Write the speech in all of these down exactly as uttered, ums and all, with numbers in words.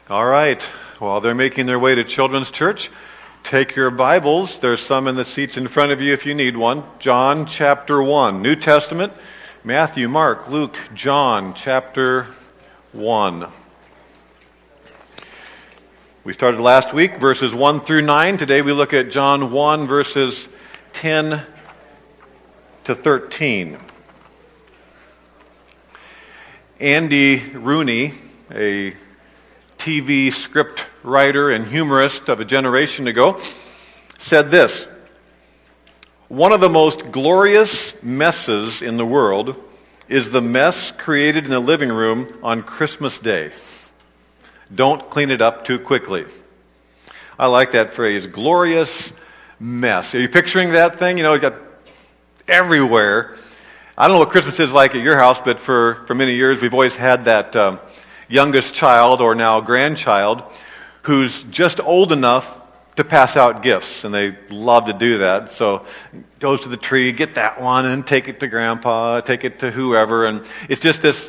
All right. While they're making their way to Children's Church, take your Bibles. There's some in the seats in front of you if you need one. John chapter one, New Testament, Matthew, Mark, Luke, John chapter one. We started last week, verses one through nine. Today we look at John one, verses ten to thirteen. Andy Rooney, a T V script writer and humorist of a generation ago, said this: "One of the most glorious messes in the world is the mess created in the living room on Christmas Day. Don't clean it up too quickly." I like that phrase, glorious mess. Are you picturing that thing? You know, you got everywhere. I don't know what Christmas is like at your house, but for, for many years we've always had that um, youngest child, or now grandchild, who's just old enough to pass out gifts, and they love to do that. So goes to the tree, get that one, and take it to grandpa, take it to whoever, and it's just this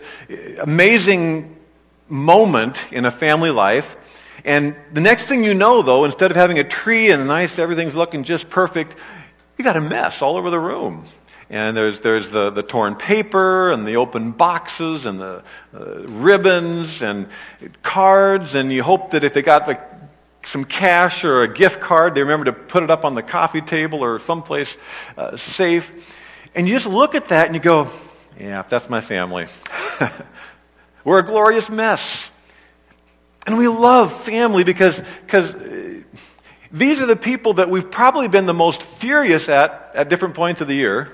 amazing moment in a family life. And the next thing you know, though, instead of having a tree and nice, everything's looking just perfect, you got a mess all over the room. And there's there's the, the torn paper and the open boxes and the uh, ribbons and cards, and you hope that if they got like some cash or a gift card, they remember to put it up on the coffee table or someplace uh, safe. And you just look at that and you go, yeah, that's my family. We're a glorious mess. And we love family because because these are the people that we've probably been the most furious at at different points of the year.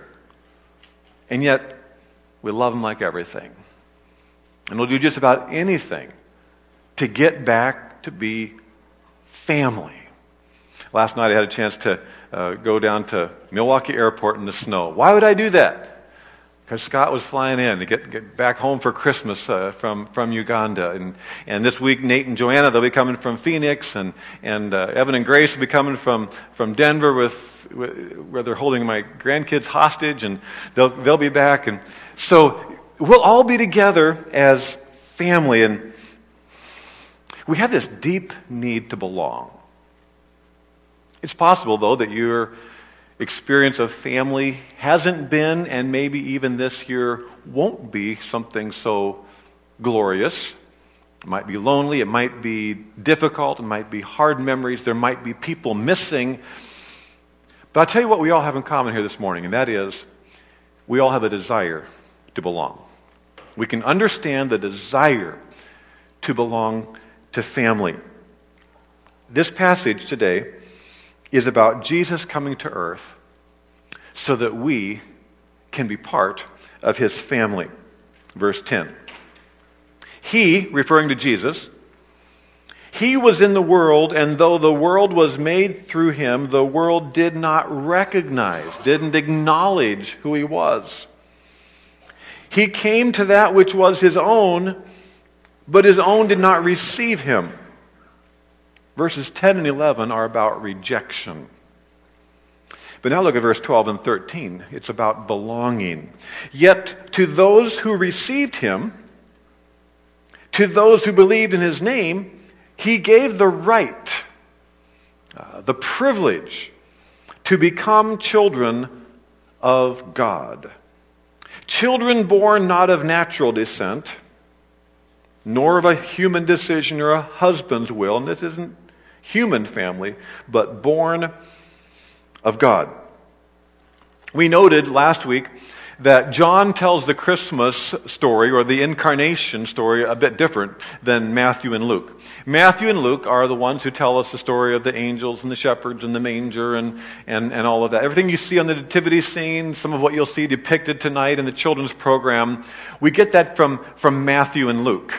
And yet, we love them like everything. And we'll do just about anything to get back to be family. Last night I had a chance to uh, go down to Milwaukee Airport in the snow. Why would I do that? Because Scott was flying in to get, get back home for Christmas uh, from, from Uganda. And, and this week, Nate and Joanna, they'll be coming from Phoenix. And, and uh, Evan and Grace will be coming from, from Denver with, with, where they're holding my grandkids hostage. And they'll, they'll be back. And so we'll all be together as family. And we have this deep need to belong. It's possible, though, that you're experience of family hasn't been, and maybe even this year won't be, something so glorious. It might be lonely, it might be difficult, it might be hard memories, there might be people missing. But I'll tell you what we all have in common here this morning, and that is we all have a desire to belong. We can understand the desire to belong to family. This passage today is about Jesus coming to earth so that we can be part of his family. Verse ten. He, referring to Jesus, he was in the world, and though the world was made through him, the world did not recognize, didn't acknowledge who he was. He came to that which was his own, but his own did not receive him. Verses ten and eleven are about rejection. But now look at verse twelve and thirteen. It's about belonging. Yet to those who received him, to those who believed in his name, he gave the right, uh, the privilege to become children of God. Children born not of natural descent, nor of a human decision or a husband's will. And this isn't human family, but born of God. We noted last week that John tells the Christmas story, or the incarnation story, a bit different than Matthew and Luke. Matthew and Luke are the ones who tell us the story of the angels and the shepherds and the manger and, and, and all of that. Everything you see on the nativity scene, some of what you'll see depicted tonight in the children's program, we get that from, from Matthew and Luke.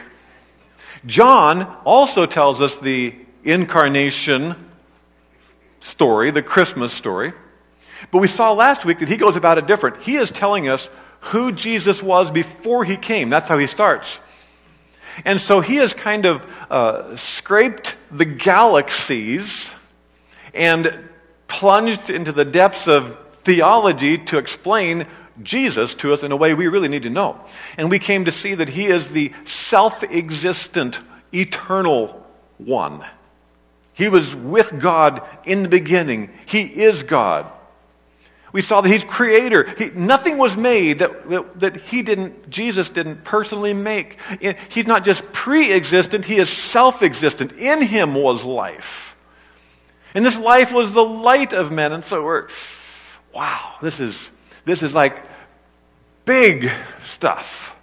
John also tells us the incarnation story, the Christmas story. But we saw last week that he goes about it different. He is telling us who Jesus was before he came. That's how he starts. And so he has kind of uh, scraped the galaxies and plunged into the depths of theology to explain Jesus to us in a way we really need to know. And we came to see that he is the self-existent, eternal one. He was with God in the beginning. He is God. We saw that He's creator. He, nothing was made that, that, that He didn't, Jesus didn't personally make. He's not just pre-existent, He is self-existent. In Him was life. And this life was the light of men. And so we're, wow, this is, this is like big stuff.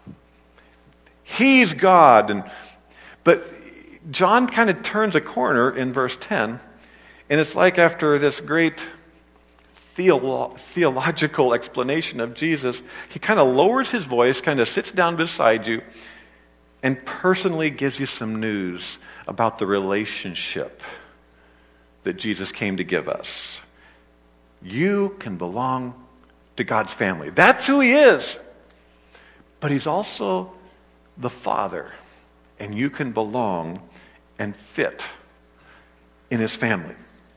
He's God. And, but John kind of turns a corner in verse ten, and it's like after this great theolo- theological explanation of Jesus, he kind of lowers his voice, kind of sits down beside you, and personally gives you some news about the relationship that Jesus came to give us. You can belong to God's family. That's who He is. But He's also the Father, and you can belong and fit in His family.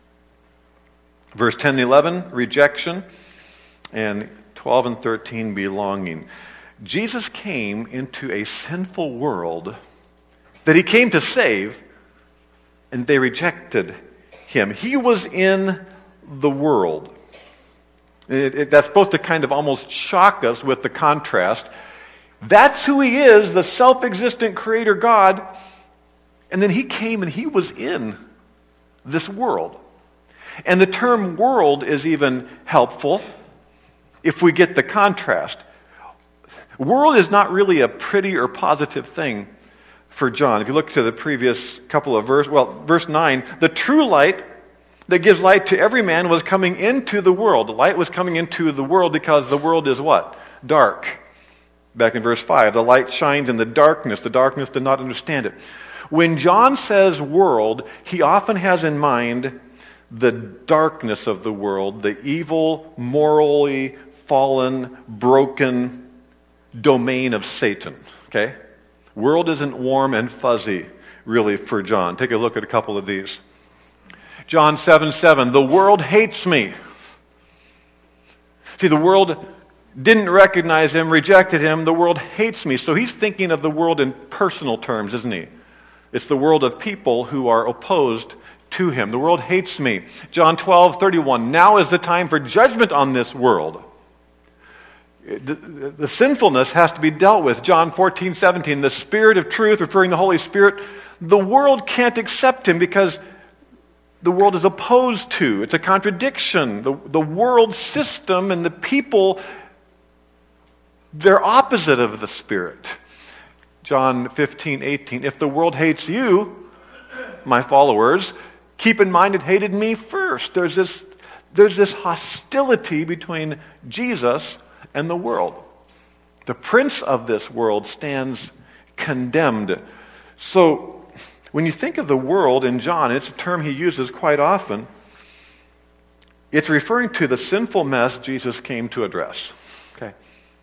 Verse ten and eleven, rejection, and twelve and thirteen, belonging. Jesus came into a sinful world that He came to save, and they rejected Him. He was in the world. It, it, that's supposed to kind of almost shock us with the contrast. That's who He is, the self-existent creator God. And then He came and He was in this world. And the term world is even helpful if we get the contrast. World is not really a pretty or positive thing for John. If you look to the previous couple of verses, well, verse nine, the true light that gives light to every man was coming into the world. The light was coming into the world because the world is what? Dark. Back in verse five, the light shines in the darkness. The darkness did not understand it. When John says world, he often has in mind the darkness of the world, the evil, morally fallen, broken domain of Satan. Okay? World isn't warm and fuzzy, really, for John. Take a look at a couple of these. John seven seven, the world hates me. See, the world didn't recognize Him, rejected Him. The world hates me. So he's thinking of the world in personal terms, isn't he? It's the world of people who are opposed to Him. The world hates me. John twelve thirty-one, now is the time for judgment on this world. The, the, the sinfulness has to be dealt with. John fourteen seventeen, the Spirit of truth, referring to the Holy Spirit, the world can't accept Him because the world is opposed to. It's a contradiction. The, the world system and the people, they're opposite of the Spirit. John fifteen eighteen, if the world hates you, my followers, keep in mind it hated me first. There's this, there's this hostility between Jesus and the world. The prince of this world stands condemned. So, when you think of the world in John, it's a term he uses quite often. It's referring to the sinful mess Jesus came to address. Okay.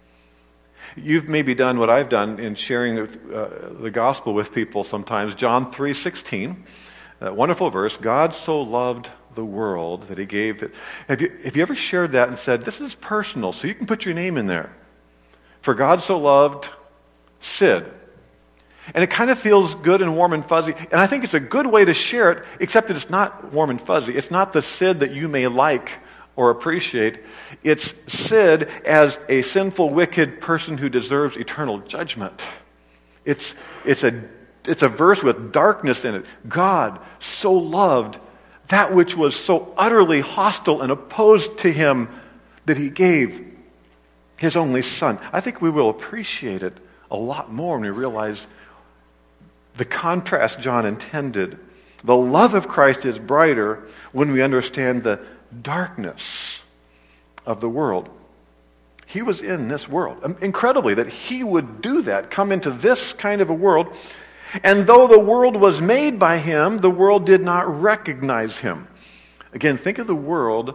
You've maybe done what I've done in sharing the, uh, the gospel with people sometimes. John three sixteen, that wonderful verse, God so loved the world that He gave it. Have you, have you ever shared that and said, this is personal, so you can put your name in there. For God so loved Sid. And it kind of feels good and warm and fuzzy. And I think it's a good way to share it, except that it's not warm and fuzzy. It's not the Sid that you may like or appreciate. It's Sid as a sinful, wicked person who deserves eternal judgment. It's, it's, a, it's a verse with darkness in it. God so loved that which was so utterly hostile and opposed to Him that He gave His only Son. I think we will appreciate it a lot more when we realize the contrast John intended. The love of Christ is brighter when we understand the darkness of the world. He was in this world. Incredibly, that He would do that, come into this kind of a world. And though the world was made by Him, the world did not recognize Him. Again, think of the world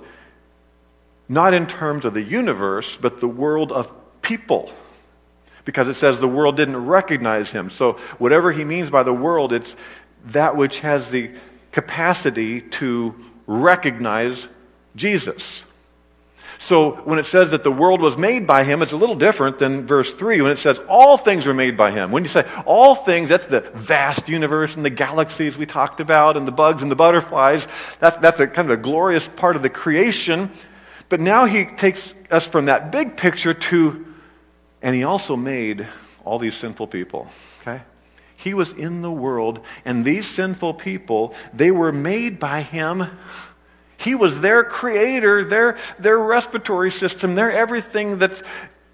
not in terms of the universe, but the world of people. Because it says the world didn't recognize Him. So whatever He means by the world, it's that which has the capacity to recognize Jesus. So when it says that the world was made by him, it's a little different than verse three when it says all things were made by him. When you say all things, that's the vast universe and the galaxies we talked about and the bugs and the butterflies. That's, that's a kind of a glorious part of the creation. But now he takes us from that big picture to, and he also made all these sinful people. Okay? He was in the world, and these sinful people, they were made by him. He was their creator, their, their respiratory system, their everything that's...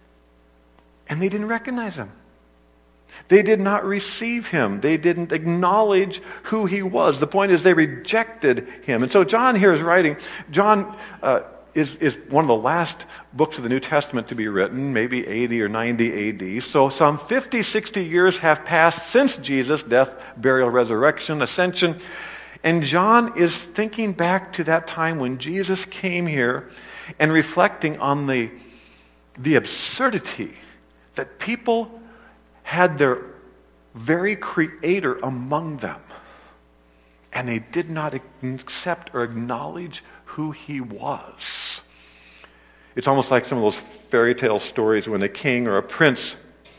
And they didn't recognize him. They did not receive him. They didn't acknowledge who he was. The point is they rejected him. And so John here is writing, John uh, is, is one of the last books of the New Testament to be written, maybe eighty or ninety A D. So some fifty, sixty years have passed since Jesus' death, burial, resurrection, ascension. And John is thinking back to that time when Jesus came here and reflecting on the, the absurdity that people had their very creator among them. And they did not accept or acknowledge who he was. It's almost like some of those fairy tale stories when a king or a prince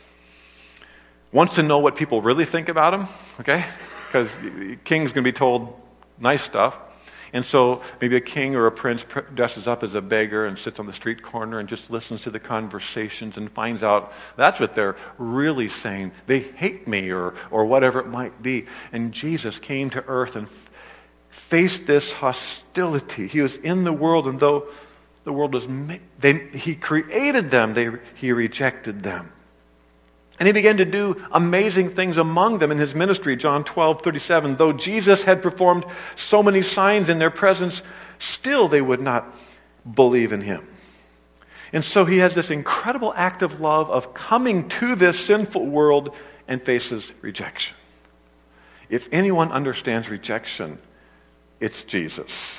wants to know what people really think about him, okay? Because king's going to be told nice stuff. And so maybe a king or a prince dresses up as a beggar and sits on the street corner and just listens to the conversations and finds out that's what they're really saying. They hate me or, or whatever it might be. And Jesus came to earth and f- faced this hostility. He was in the world, and though the world was made, they, he created them, they, he rejected them. And he began to do amazing things among them in his ministry. John twelve thirty-seven, though Jesus had performed so many signs in their presence, still they would not believe in him. And so he has this incredible act of love of coming to this sinful world and faces rejection. If anyone understands rejection, it's Jesus.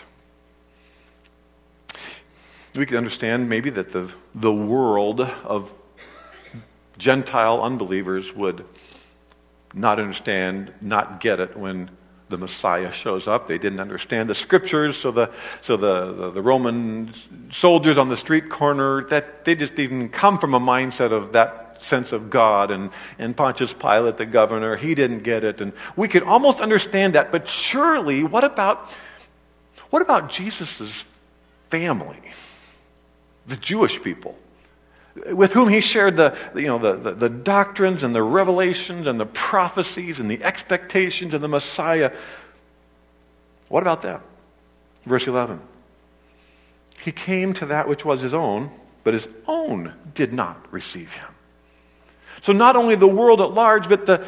We could understand maybe that the, the world of Gentile unbelievers would not understand, not get it when the Messiah shows up. They didn't understand the scriptures, so the so the, the, the Roman soldiers on the street corner, that they just didn't come from a mindset of that sense of God. And, and Pontius Pilate, the governor, he didn't get it. And we could almost understand that, but surely, what about what about Jesus' family? The Jewish people, with whom he shared the, you know, the, the, the doctrines and the revelations and the prophecies and the expectations of the Messiah. What about them? Verse eleven. He came to that which was his own, but his own did not receive him. So not only the world at large, but the,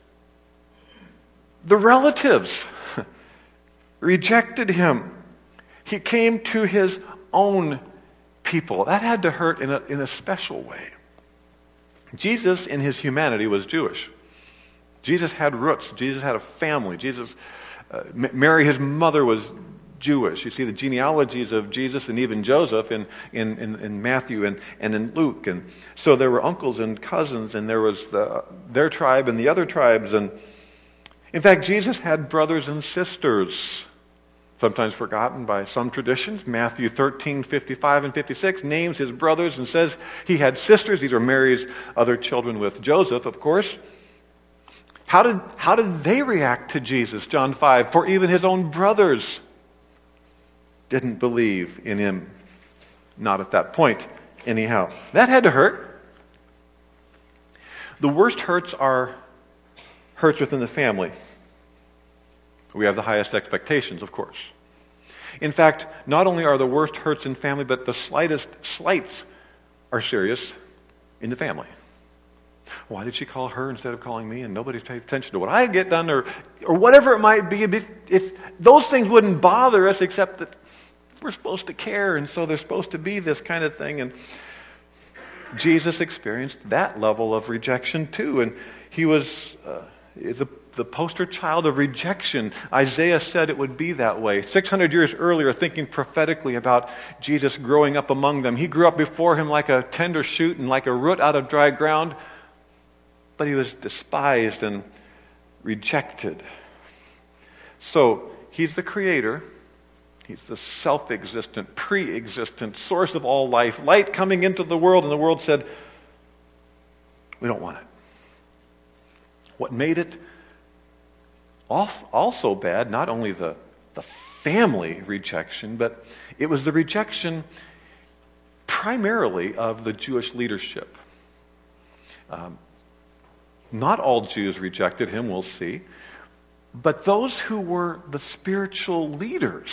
the relatives rejected him. He came to his own people. That had to hurt in a, in a special way. Jesus, in his humanity, was Jewish. Jesus had roots. Jesus had a family. Jesus, uh, Mary, his mother, was Jewish. You see the genealogies of Jesus and even Joseph in, in, in, in Matthew and, and in Luke. And so there were uncles and cousins, and there was the, their tribe and the other tribes. And in fact, Jesus had brothers and sisters, sometimes forgotten by some traditions. Matthew thirteen, fifty-five and fifty-six names his brothers and says he had sisters. These are Mary's other children with Joseph, of course. How did, how did they react to Jesus? John five, for even his own brothers didn't believe in him. Not at that point, anyhow. That had to hurt. The worst hurts are hurts within the family. We have the highest expectations, of course. In fact, not only are the worst hurts in family, but the slightest slights are serious in the family. Why did she call her instead of calling me? And nobody paid attention to what I get done, or or whatever it might be. It's, it's, those things wouldn't bother us, except that we're supposed to care, and so there's supposed to be this kind of thing. And Jesus experienced that level of rejection too, and he was uh, the the poster child of rejection. Isaiah said it would be that way. six hundred years earlier, thinking prophetically about Jesus growing up among them. He grew up before him like a tender shoot and like a root out of dry ground, but he was despised and rejected. So, he's the creator. He's the self-existent, pre-existent source of all life, light coming into the world, and the world said, we don't want it. What made it also bad, not only the, the family rejection, but it was the rejection primarily of the Jewish leadership. Um, not all Jews rejected him, we'll see, but those who were the spiritual leaders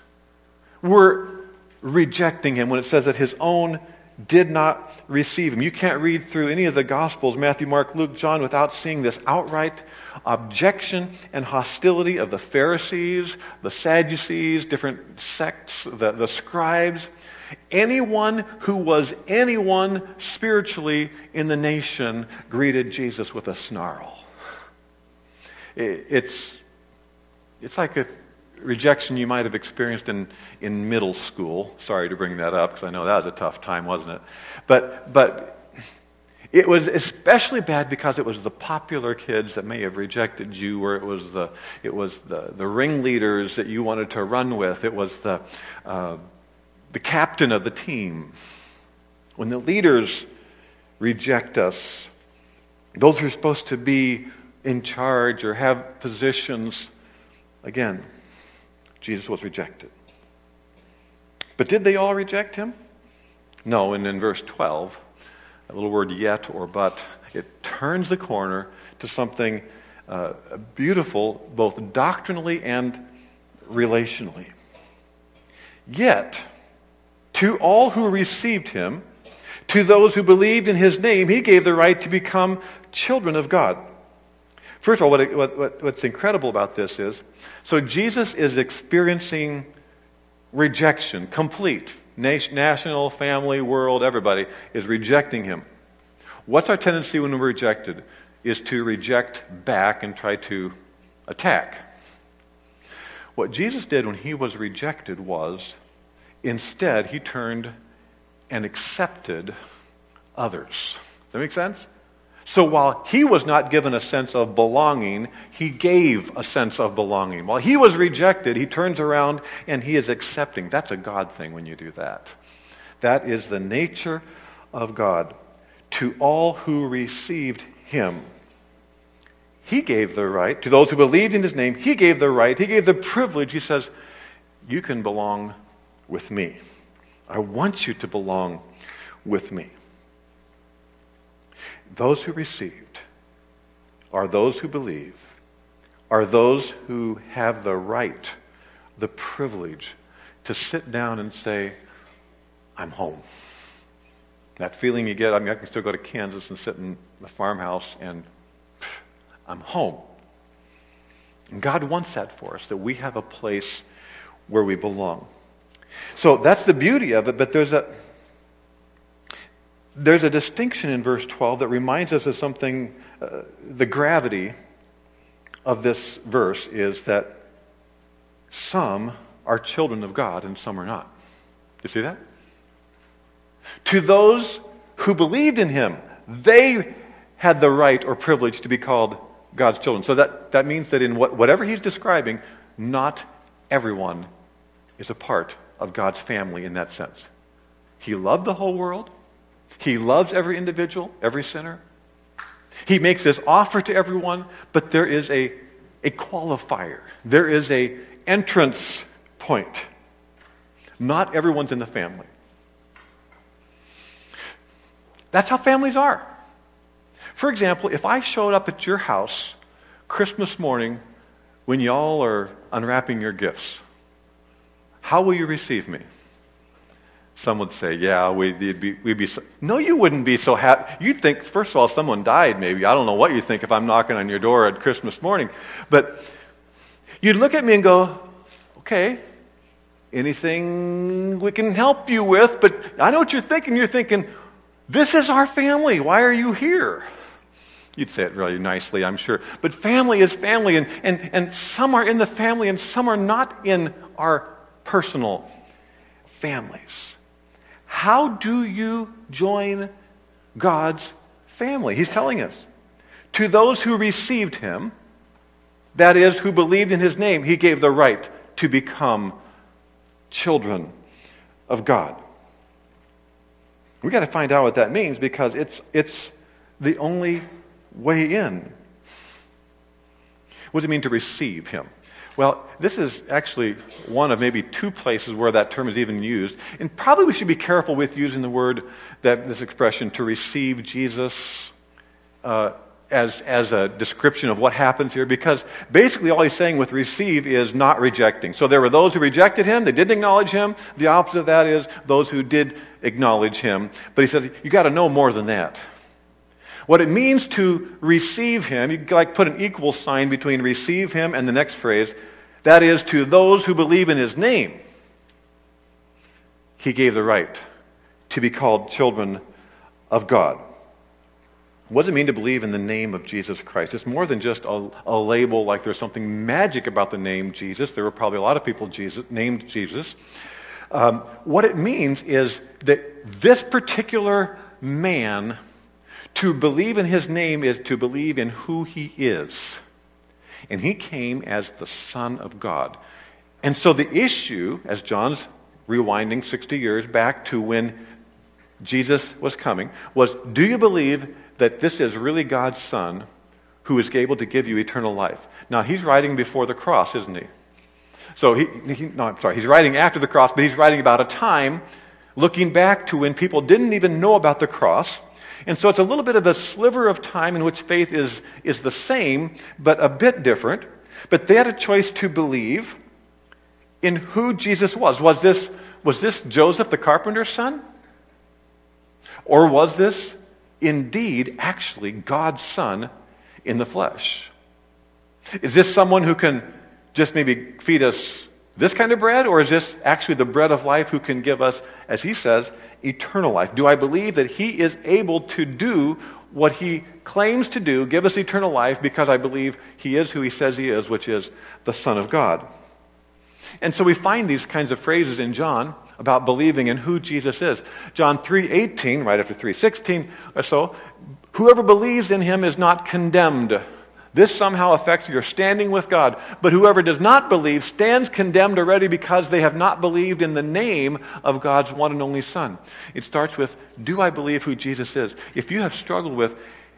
were rejecting him when it says that his own did not receive him. You can't read through any of the Gospels, Matthew, Mark, Luke, John, without seeing this outright objection and hostility of the Pharisees, the Sadducees, different sects, the, the scribes. Anyone who was anyone spiritually in the nation greeted Jesus with a snarl. It, it's, it's like a rejection you might have experienced in, in middle school. Sorry to bring that up, because I know that was a tough time, wasn't it? But but it was especially bad because it was the popular kids that may have rejected you, or it was the it was the, the ringleaders that you wanted to run with. It was the uh, the captain of the team. When the leaders reject us, those who are supposed to be in charge or have positions, again, Jesus was rejected. But did they all reject him? No, and in verse twelve, that little word yet or but, it turns the corner to something uh, beautiful, both doctrinally and relationally. Yet, to all who received him, to those who believed in his name, he gave the right to become children of God. First of all, what, what, what's incredible about this is, so Jesus is experiencing rejection, complete. National, family, world, everybody is rejecting him. What's our tendency when we're rejected? Is to reject back and try to attack. What Jesus did when he was rejected was, instead, he turned and accepted others. Does that make sense? So while he was not given a sense of belonging, he gave a sense of belonging. While he was rejected, he turns around and he is accepting. That's a God thing when you do that. That is the nature of God. To all who received him, he gave the right. To those who believed in his name, he gave the right. He gave the privilege. He says, you can belong with me. I want you to belong with me. Those who received are those who believe, are those who have the right, the privilege to sit down and say, I'm home. That feeling you get, I mean, I can still go to Kansas and sit in the farmhouse and I'm home. And God wants that for us, that we have a place where we belong. So that's the beauty of it, but there's a There's a distinction in verse twelve that reminds us of something. Uh, the gravity of this verse is that some are children of God and some are not. You see that? To those who believed in him, they had the right or privilege to be called God's children. So that, that means that in what, whatever he's describing, not everyone is a part of God's family in that sense. He loved the whole world. He loves every individual, every sinner. He makes this offer to everyone, but there is a, a qualifier. There is a entrance point. Not everyone's in the family. That's how families are. For example, if I showed up at your house Christmas morning when y'all are unwrapping your gifts, how will you receive me? Some would say, yeah, we'd be, we'd be so... No, you wouldn't be so happy. You'd think, first of all, someone died maybe. I don't know what you think if I'm knocking on your door at Christmas morning. But you'd look at me and go, okay, anything we can help you with? But I know what you're thinking. You're thinking, this is our family. Why are you here? You'd say it really nicely, I'm sure. But family is family, and, and, and some are in the family and some are not in our personal families. How do you join God's family? He's telling us. To those who received him, that is, who believed in his name, he gave the right to become children of God. We got to find out what that means, because it's it's the only way in. What does it mean to receive him? Well, this is actually one of maybe two places where that term is even used. And probably we should be careful with using the word, that this expression, to receive Jesus, uh, as, as a description of what happens here. Because basically all he's saying with receive is not rejecting. So there were those who rejected him, they didn't acknowledge him. The opposite of that is those who did acknowledge him. But he says, you got to know more than that. What it means to receive him, you like put an equal sign between receive him and the next phrase. That is, to those who believe in his name, he gave the right to be called children of God. What does it mean to believe in the name of Jesus Christ? It's more than just a, a label, like there's something magic about the name Jesus. There were probably a lot of people Jesus, named Jesus. Um, what it means is that this particular man, to believe in his name is to believe in who he is. And he came as the Son of God. And so the issue, as John's rewinding sixty years back to when Jesus was coming, was, do you believe that this is really God's Son who is able to give you eternal life? Now, he's writing before the cross, isn't he? So, he, he no, I'm sorry, he's writing after the cross, but he's writing about a time looking back to when people didn't even know about the cross. And so it's a little bit of a sliver of time in which faith is, is the same, but a bit different. But they had a choice to believe in who Jesus was. Was this, was this Joseph the carpenter's son? Or was this indeed actually God's Son in the flesh? Is this someone who can just maybe feed us this kind of bread, or is this actually the bread of life who can give us, as he says, eternal life? Do I believe that he is able to do what he claims to do, give us eternal life, because I believe he is who he says he is, which is the Son of God? And so we find these kinds of phrases in John about believing in who Jesus is. John three eighteen, right after three sixteen or so, whoever believes in him is not condemned. This somehow affects your standing with God. But whoever does not believe stands condemned already, because they have not believed in the name of God's one and only Son. It starts with, do I believe who Jesus is? If you have struggled with,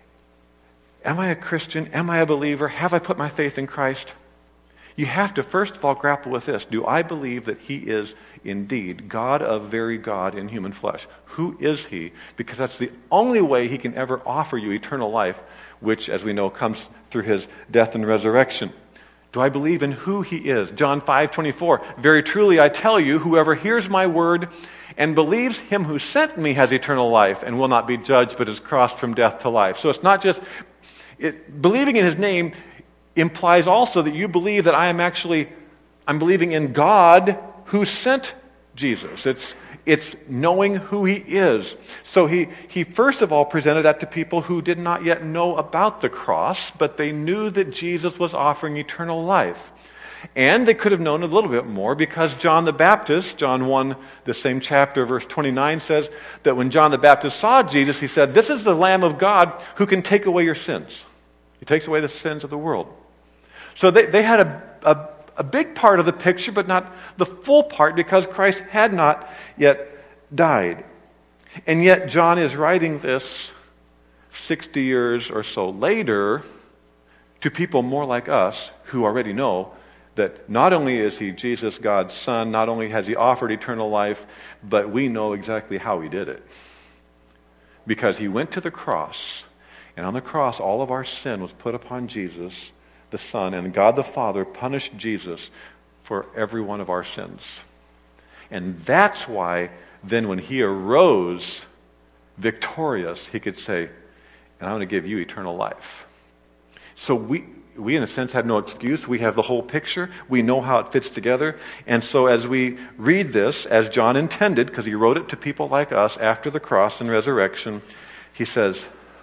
am I a Christian? Am I a believer? Have I put my faith in Christ? You have to first of all grapple with this. Do I believe that he is indeed God of very God in human flesh? Who is he? Because that's the only way he can ever offer you eternal life, which, as we know, comes through his death and resurrection. Do I believe in who he is? John five twenty-four, very truly I tell you, whoever hears my word and believes him who sent me has eternal life and will not be judged, but is crossed from death to life. So it's not just, it, believing in his name implies also that you believe that I am actually, I'm believing in God who sent Jesus. It's It's knowing who he is. So he, he first of all presented that to people who did not yet know about the cross, but they knew that Jesus was offering eternal life. And they could have known a little bit more, because John the Baptist, John one, the same chapter, verse twenty-nine, says that when John the Baptist saw Jesus, he said, this is the Lamb of God who can take away your sins. He takes away the sins of the world. So they, they had a, a A big part of the picture, but not the full part, because Christ had not yet died. And yet John is writing this sixty years or so later to people more like us who already know that not only is he Jesus, God's Son, not only has he offered eternal life, but we know exactly how he did it. Because he went to the cross, and on the cross all of our sin was put upon Jesus, the Son, and God the Father punished Jesus for every one of our sins. And that's why then when he arose victorious, he could say, and I'm going to give you eternal life. So we, we in a sense have no excuse. We have the whole picture. We know how it fits together. And so as we read this, as John intended, because he wrote it to people like us after the cross and resurrection, he says,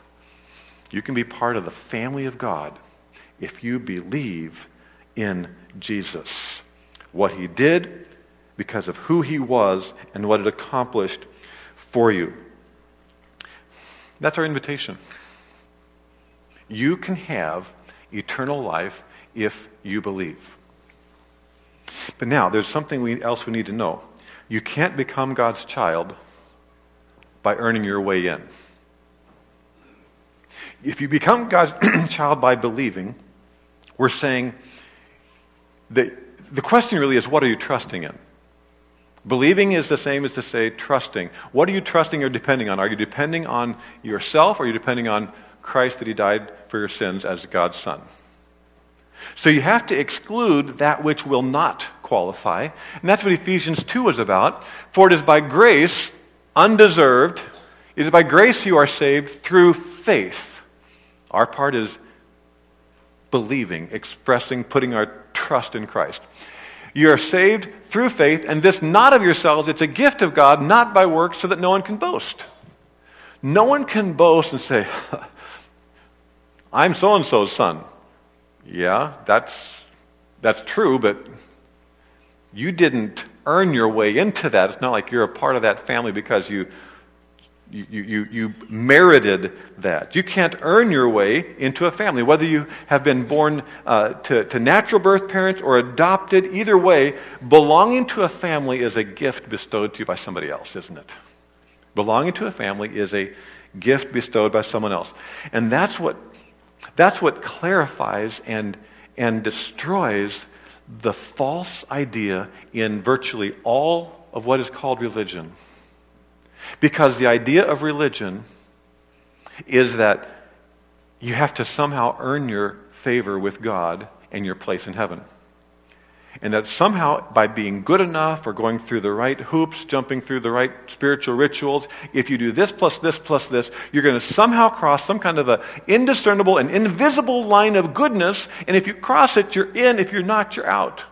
you can be part of the family of God if you believe in Jesus, what he did because of who he was and what it accomplished for you. That's our invitation. You can have eternal life if you believe. But now, there's something we, else we need to know. You can't become God's child by earning your way in. If you become God's child by believing, we're saying that the question really is, what are you trusting in? Believing is the same as to say trusting. What are you trusting or depending on? Are you depending on yourself, or are you depending on Christ, that he died for your sins as God's Son? So you have to exclude that which will not qualify. And that's what Ephesians two is about. For it is by grace, undeserved, it is by grace you are saved through faith. Our part is believing, expressing, putting our trust in Christ. You are saved through faith, and this not of yourselves, it's a gift of God, not by works, so that no one can boast. No one can boast and say, I'm so-and-so's son. Yeah, that's that's true, but you didn't earn your way into that. It's not like you're a part of that family because you you you, you merited that. You can't earn your way into a family. Whether you have been born uh, to, to natural birth parents or adopted, either way, belonging to a family is a gift bestowed to you by somebody else, isn't it? Belonging to a family is a gift bestowed by someone else. And that's what That's what clarifies and, and destroys the false idea in virtually all of what is called religion. Because the idea of religion is that you have to somehow earn your favor with God and your place in heaven. And that somehow, by being good enough or going through the right hoops, jumping through the right spiritual rituals, if you do this plus this plus this, you're going to somehow cross some kind of a indiscernible and invisible line of goodness, and if you cross it, you're in. If you're not, you're out.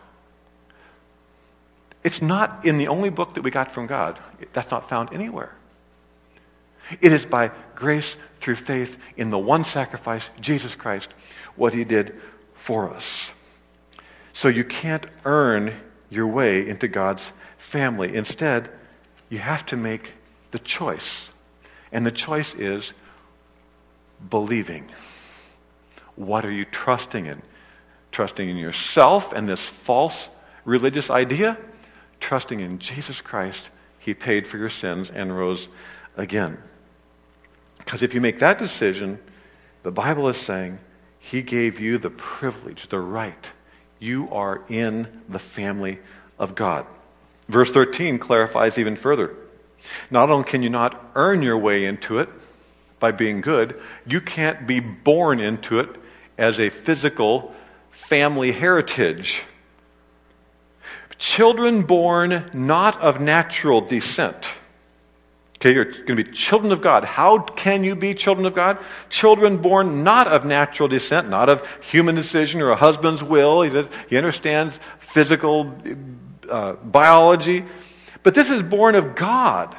It's not in the only book that we got from God. That's not found anywhere. It is by grace through faith in the one sacrifice, Jesus Christ, what he did for us. So you can't earn your way into God's family. Instead, you have to make the choice. And the choice is believing. What are you trusting in? Trusting in yourself and this false religious idea? Trusting in Jesus Christ. He paid for your sins and rose again. Because if you make that decision, the Bible is saying he gave you the privilege, the right. You are in the family of God. Verse thirteen clarifies even further. Not only can you not earn your way into it by being good, you can't be born into it as a physical family heritage. Children born not of natural descent. Okay, you're going to be children of God. How can you be children of God? Children born not of natural descent, not of human decision or a husband's will. He, says, he understands physical uh, biology. But this is born of God.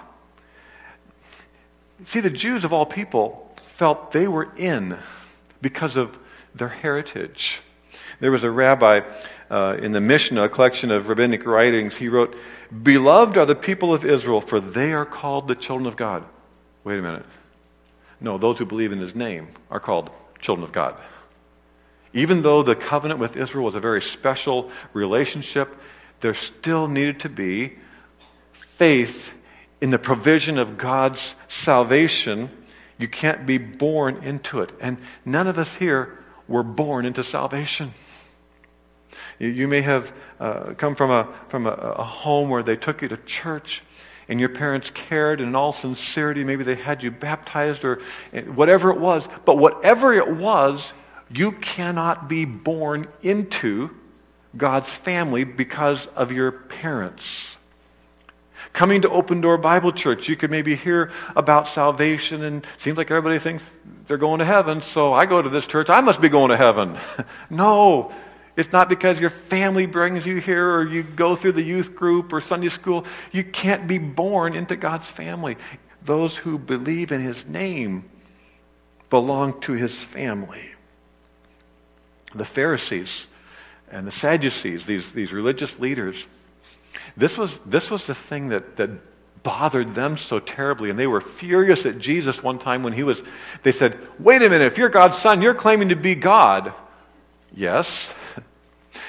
See, the Jews of all people felt they were in because of their heritage. There was a rabbi uh, in the Mishnah, a collection of rabbinic writings. He wrote, "Beloved are the people of Israel, for they are called the children of God." Wait a minute. No, those who believe in his name are called children of God. Even though the covenant with Israel was a very special relationship, there still needed to be faith in the provision of God's salvation. You can't be born into it. And none of us here were born into salvation. You, you may have uh, come from a from a, a home where they took you to church and your parents cared, and in all sincerity, maybe they had you baptized or whatever it was. But whatever it was, you cannot be born into God's family because of your parents. Coming to Open Door Bible Church, you could maybe hear about salvation, and it seems like everybody thinks they're going to heaven, so I go to this church, I must be going to heaven. No, it's not because your family brings you here or you go through the youth group or Sunday school. You can't be born into God's family. Those who believe in his name belong to his family. The Pharisees and the Sadducees, these, these religious leaders, This was this was the thing that, that bothered them so terribly, and they were furious at Jesus one time when he was, they said, "Wait a minute, if you're God's son, you're claiming to be God." Yes.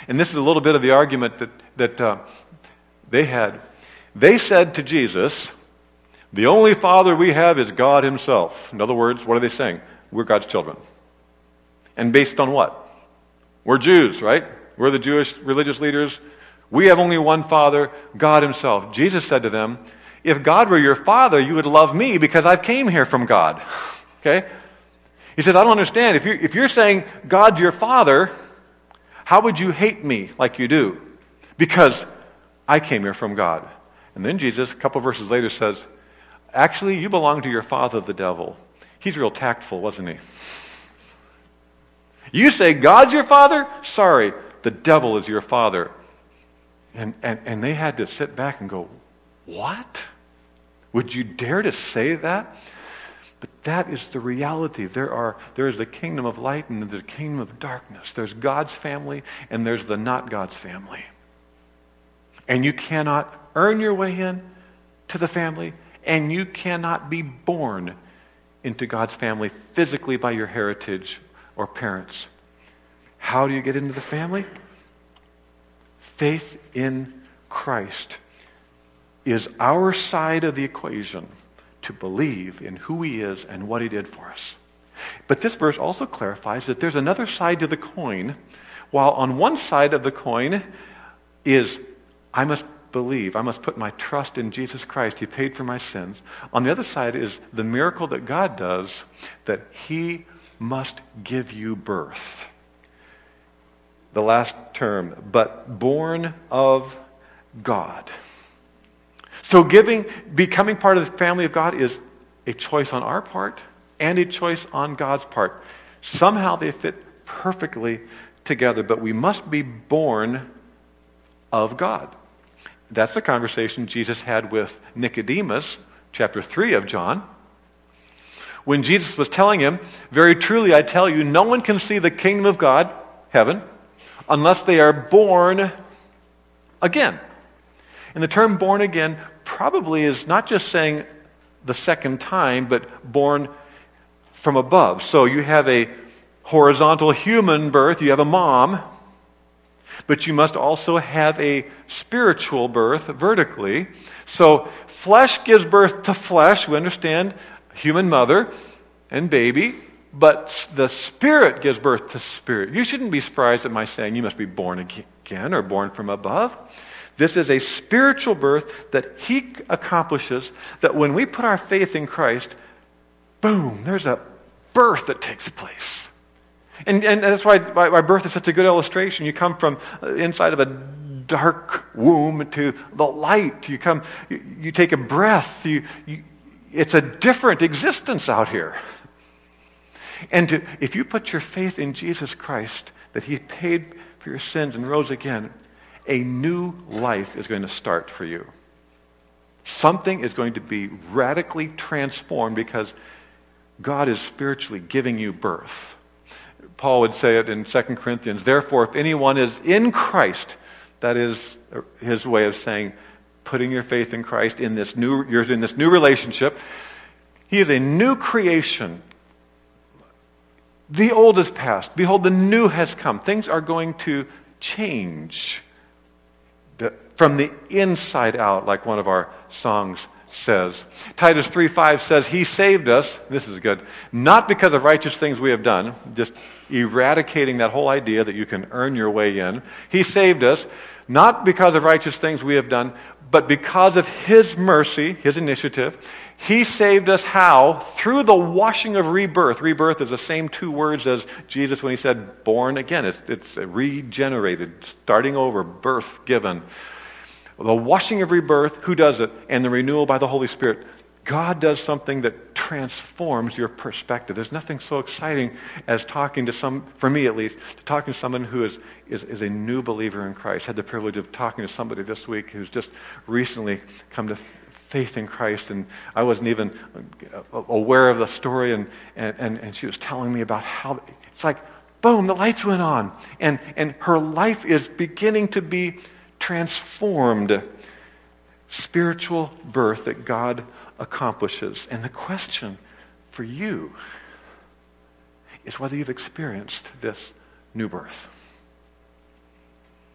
And this is a little bit of the argument that, that uh, they had. They said to Jesus, the only father we have is God himself. In other words, what are they saying? We're God's children. And based on what? We're Jews, right? We're the Jewish religious leaders. We have only one father, God himself. Jesus said to them, if God were your father, you would love me because I came here from God. Okay? He says, I don't understand. If you're, if you're saying God's your father, how would you hate me like you do? Because I came here from God. And then Jesus, a couple verses later, says, actually, you belong to your father, the devil. He's real tactful, wasn't he? You say God's your father? Sorry, the devil is your father. And, and, and they had to sit back and go, what? Would you dare to say that? But that is the reality. There are there is the kingdom of light and the kingdom of darkness. There's God's family and there's the not God's family. And you cannot earn your way in to the family, and you cannot be born into God's family physically by your heritage or parents. How do you get into the family? Faith in Christ is our side of the equation to believe in who he is and what he did for us. But this verse also clarifies that there's another side to the coin. While on one side of the coin is, I must believe, I must put my trust in Jesus Christ. He paid for my sins. On the other side is the miracle that God does, that he must give you birth. The last term, but born of God. So giving, becoming part of the family of God is a choice on our part and a choice on God's part. Somehow they fit perfectly together, but we must be born of God. That's the conversation Jesus had with Nicodemus, chapter three of John. When Jesus was telling him, very truly I tell you, no one can see the kingdom of God, heaven, unless they are born again. And the term born again probably is not just saying the second time, but born from above. So you have a horizontal human birth, you have a mom, but you must also have a spiritual birth vertically. So flesh gives birth to flesh, we understand, human mother and baby, but the Spirit gives birth to spirit. You shouldn't be surprised at my saying you must be born again or born from above. This is a spiritual birth that he accomplishes, that when we put our faith in Christ, boom, there's a birth that takes place. And, and that's why, why, why birth is such a good illustration. You come from inside of a dark womb to the light. You come, you, you take a breath. You, you, it's a different existence out here. And to, if you put your faith in Jesus Christ, that he paid for your sins and rose again, a new life is going to start for you. Something is going to be radically transformed because God is spiritually giving you birth. Paul would say it in Second Corinthians, therefore, if anyone is in Christ, that is his way of saying putting your faith in Christ in this new, you're in this new relationship. He is a new creation. The old is past. Behold, the new has come. Things are going to change the, from the inside out, like one of our songs says. Titus three five says, he saved us, this is good, not because of righteous things we have done, just eradicating that whole idea that you can earn your way in. He saved us, not because of righteous things we have done, but because of his mercy, his initiative. He saved us how? Through the washing of rebirth. Rebirth is the same two words as Jesus when he said born again. It's, it's regenerated, starting over, birth given. The washing of rebirth, who does it? And the renewal by the Holy Spirit. God does something that transforms your perspective. There's nothing so exciting as talking to some, for me at least, to talking to someone who is, is, is a new believer in Christ. I had the privilege of talking to somebody this week who's just recently come to faith in Christ, and I wasn't even aware of the story, and, and, and she was telling me about how, it's like, boom, the lights went on, and, and her life is beginning to be transformed. Spiritual birth that God accomplishes. And the question for you is whether you've experienced this new birth.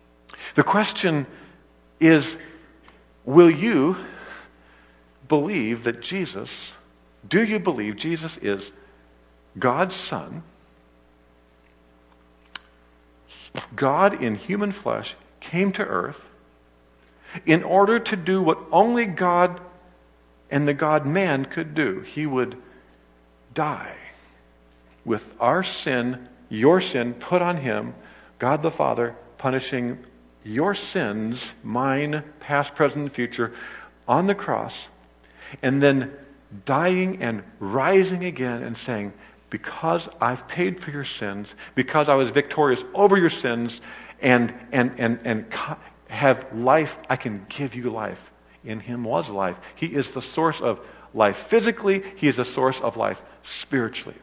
The question is, will you believe that Jesus, do you believe Jesus is God's Son, God in human flesh, came to earth in order to do what only God and the God-man could do? He would die with our sin, your sin, put on him, God the Father punishing your sins, mine, past, present, and future, on the cross, and then dying and rising again and saying, because I've paid for your sins, because I was victorious over your sins, and and and and have life, I can give you life. In him was life. He is the source of life physically. He is the source of life spiritually.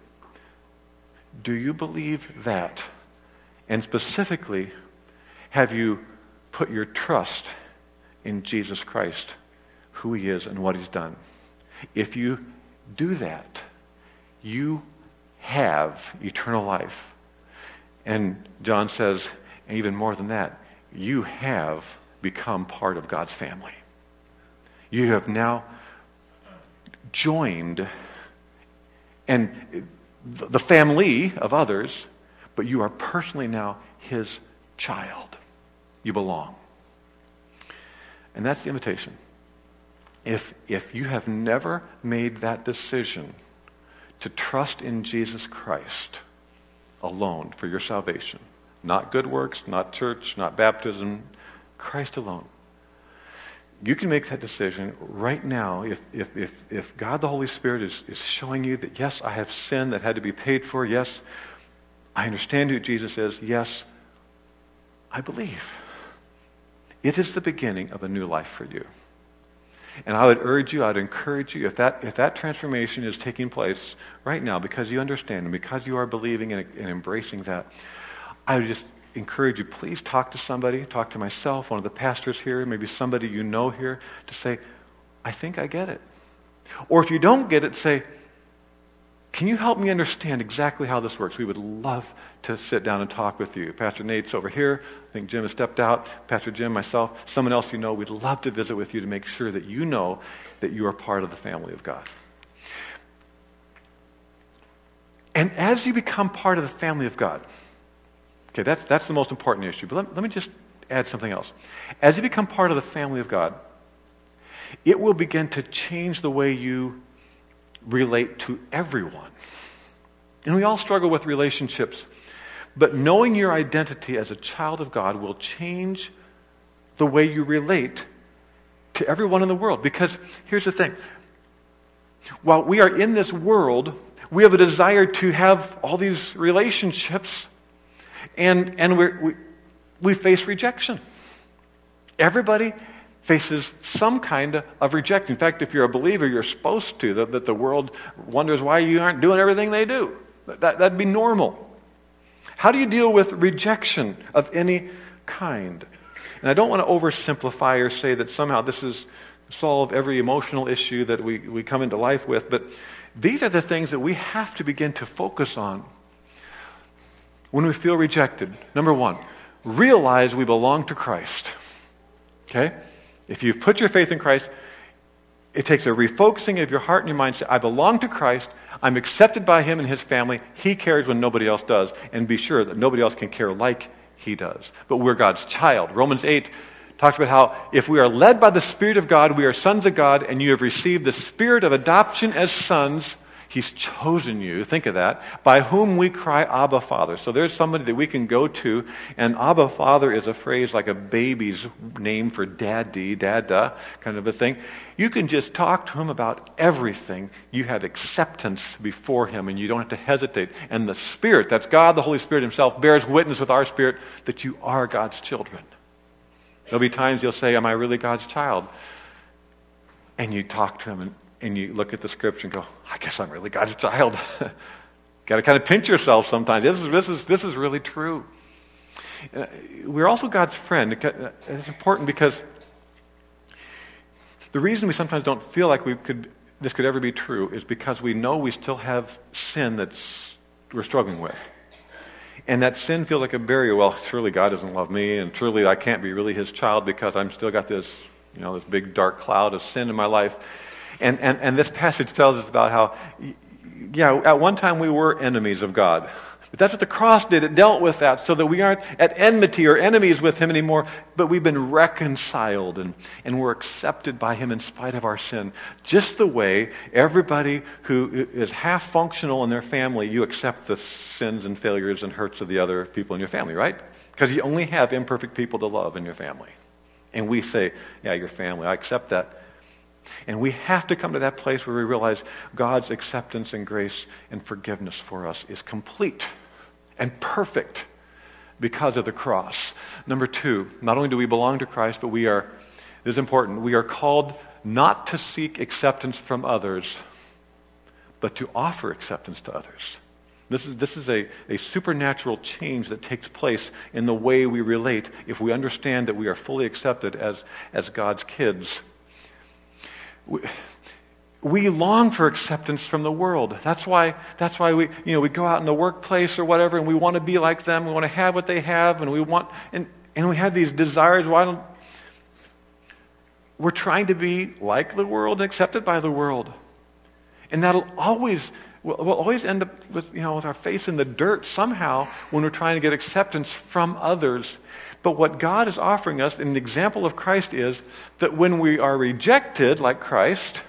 Do you believe that? And specifically, have you put your trust in Jesus Christ, who he is and what he's done? If you do that, you have eternal life. And John says, even more than that, you have become part of God's family. You have now joined and the family of others, but you are personally now his child. You belong. And that's the invitation. If, if you have never made that decision to trust in Jesus Christ alone for your salvation, not good works, not church, not baptism, Christ alone, you can make that decision right now. If, if, if, if God the Holy Spirit is, is showing you that, yes, I have sin that had to be paid for. Yes, I understand who Jesus is. Yes, I believe. It is the beginning of a new life for you. And I would urge you, I would encourage you, if that if that transformation is taking place right now because you understand and because you are believing and, and embracing that, I would just encourage you, please talk to somebody, talk to myself, one of the pastors here, maybe somebody you know here, to say, I think I get it. Or if you don't get it, say, can you help me understand exactly how this works? We would love to sit down and talk with you. Pastor Nate's over here. I think Jim has stepped out. Pastor Jim, myself, someone else you know, we'd love to visit with you to make sure that you know that you are part of the family of God. And as you become part of the family of God, okay, that's, that's the most important issue. But let, let me just add something else. As you become part of the family of God, it will begin to change the way you relate to everyone. And we all struggle with relationships. But knowing your identity as a child of God will change the way you relate to everyone in the world. Because here's the thing. While we are in this world, we have a desire to have all these relationships, and, and we're, we we face rejection. Everybody faces some kind of rejection. In fact, if you're a believer, you're supposed to, that, that the world wonders why you aren't doing everything they do. That, that'd be normal. How do you deal with rejection of any kind? And I don't want to oversimplify or say that somehow this is solve every emotional issue that we, we come into life with, but these are the things that we have to begin to focus on when we feel rejected. Number one, realize we belong to Christ. Okay? If you've put your faith in Christ, it takes a refocusing of your heart and your mind. Say, I belong to Christ. I'm accepted by him and his family. He cares when nobody else does. And be sure that nobody else can care like he does. But we're God's child. Romans eight talks about how if we are led by the Spirit of God, we are sons of God, and you have received the Spirit of adoption as sons. He's chosen you, think of that, by whom we cry, Abba, Father. So there's somebody that we can go to, and Abba, Father is a phrase like a baby's name for daddy, dada, kind of a thing. You can just talk to him about everything. You have acceptance before him, and you don't have to hesitate. And the Spirit, that's God, the Holy Spirit himself, bears witness with our spirit that you are God's children. There'll be times you'll say, am I really God's child? And you talk to him, and And you look at the scripture and go, I guess I'm really God's child. Got to kind of pinch yourself sometimes. This is this is this is really true. Uh, we're also God's friend. It's important because the reason we sometimes don't feel like we could this could ever be true is because we know we still have sin that's we're struggling with. And that sin feels like a barrier. Well, surely God doesn't love me, and truly I can't be really his child because I'm still got this, you know, this big dark cloud of sin in my life. And, and, and this passage tells us about how, yeah, at one time we were enemies of God. But that's what the cross did. It dealt with that so that we aren't at enmity or enemies with him anymore, but we've been reconciled and, and we're accepted by him in spite of our sin. Just the way everybody who is half functional in their family, you accept the sins and failures and hurts of the other people in your family, right? Because you only have imperfect people to love in your family. And we say, yeah, your family, I accept that. And we have to come to that place where we realize God's acceptance and grace and forgiveness for us is complete and perfect because of the cross. Number two, not only do we belong to Christ, but we are, this is important, we are called not to seek acceptance from others, but to offer acceptance to others. This is, this is a, a supernatural change that takes place in the way we relate if we understand that we are fully accepted as, as God's kids. We, we long for acceptance from the world. That's why that's why we you know we go out in the workplace or whatever and we want to be like them. We want to have what they have, and we want and, and we have these desires. Why don't we're trying to be like the world and accepted by the world. And that'll always we'll, we'll always end up with you know with our face in the dirt somehow when we're trying to get acceptance from others. But what God is offering us, and the example of Christ is that when we are rejected like Christ,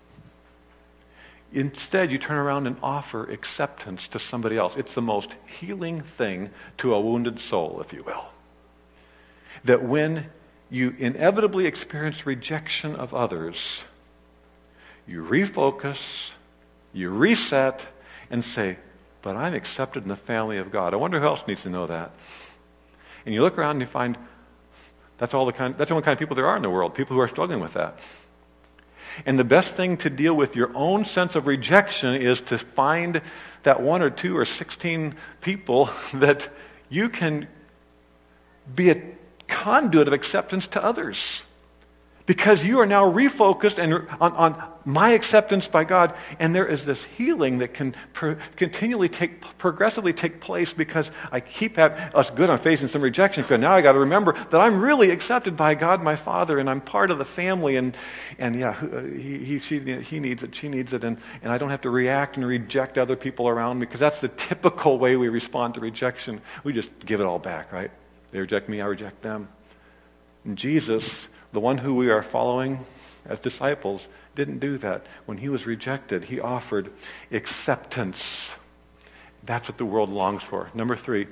instead you turn around and offer acceptance to somebody else. It's the most healing thing to a wounded soul, if you will. That when you inevitably experience rejection of others, you refocus, you reset, and say, but I'm accepted in the family of God. I wonder who else needs to know that. And you look around and you find that's all the kind that's the only kind of people there are in the world, people who are struggling with that. And the best thing to deal with your own sense of rejection is to find that one or two or sixteen people that you can be a conduit of acceptance to others. Because you are now refocused and on, on my acceptance by God, and there is this healing that can per, continually take, progressively take place because I keep having us good on facing some rejection. Because now I got to remember that I'm really accepted by God, my Father, and I'm part of the family. And and yeah, he he she, he needs it, she needs it, and and I don't have to react and reject other people around me because that's the typical way we respond to rejection. We just give it all back, right? They reject me, I reject them. And Jesus, the one who we are following as disciples, didn't do that. When he was rejected, he offered acceptance. That's what the world longs for. Number three,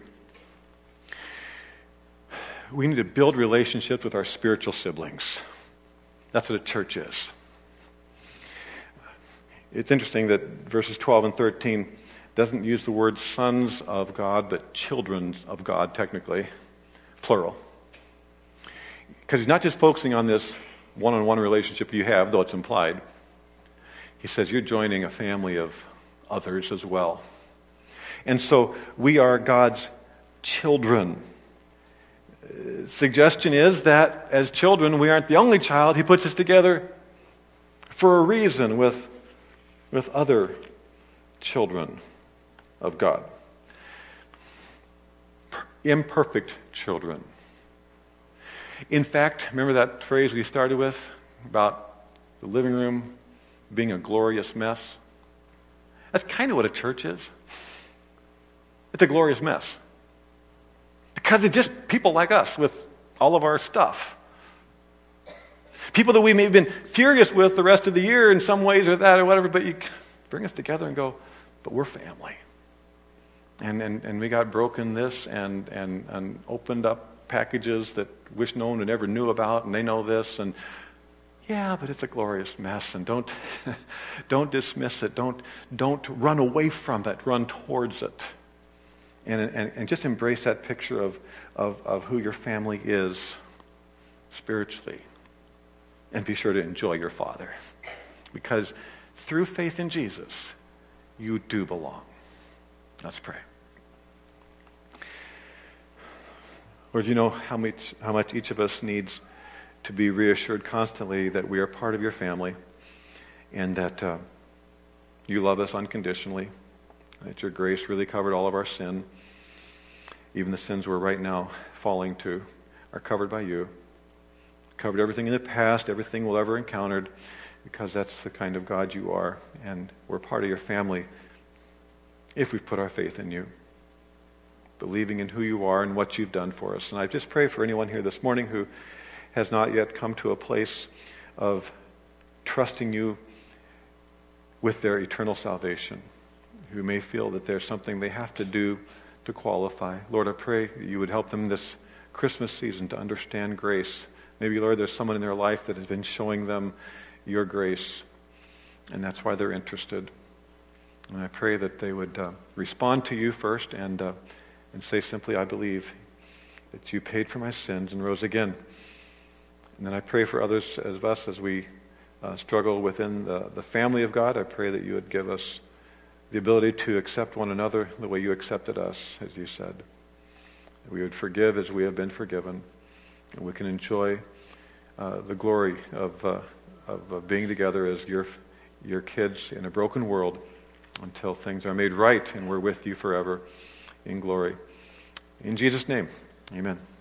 we need to build relationships with our spiritual siblings. That's what a church is. It's interesting that verses twelve and thirteen doesn't use the word sons of God, but children of God, technically, plural. Because he's not just focusing on this one-on-one relationship you have, though it's implied. He says you're joining a family of others as well. And so we are God's children. Uh, suggestion is that as children, we aren't the only child. He puts us together for a reason with, with other children of God. Per- imperfect children. In fact, remember that phrase we started with about the living room being a glorious mess? That's kind of what a church is. It's a glorious mess. Because it's just people like us with all of our stuff. People that we may have been furious with the rest of the year in some ways or that or whatever, but you bring us together and go, but we're family. And and, and we got broken this and, and, and opened up packages that wish no one ever knew about, and they know this, and yeah, but it's a glorious mess, and don't don't dismiss it. Don't don't run away from it. Run towards it, and and, and just embrace that picture of, of of who your family is spiritually, and be sure to enjoy your Father, because through faith in Jesus, you do belong. Let's pray. Lord, you know how much, how much each of us needs to be reassured constantly that we are part of your family and that uh, you love us unconditionally, that your grace really covered all of our sin, even the sins we're right now falling to, are covered by you. Covered everything in the past, everything we'll ever encountered, because that's the kind of God you are, and we're part of your family if we've put our faith in you, believing in who you are and what you've done for us. And I just pray for anyone here this morning who has not yet come to a place of trusting you with their eternal salvation, who may feel that there's something they have to do to qualify. Lord, I pray that you would help them this Christmas season to understand grace. Maybe, Lord, there's someone in their life that has been showing them your grace, and that's why they're interested. And I pray that they would uh, respond to you first and uh, and say simply, I believe that you paid for my sins and rose again. And then I pray for others of us as we uh, struggle within the, the family of God. I pray that you would give us the ability to accept one another the way you accepted us, as you said. That we would forgive as we have been forgiven, and we can enjoy uh, the glory of uh, of uh, being together as your your kids in a broken world until things are made right and we're with you forever in glory. In Jesus' name, amen.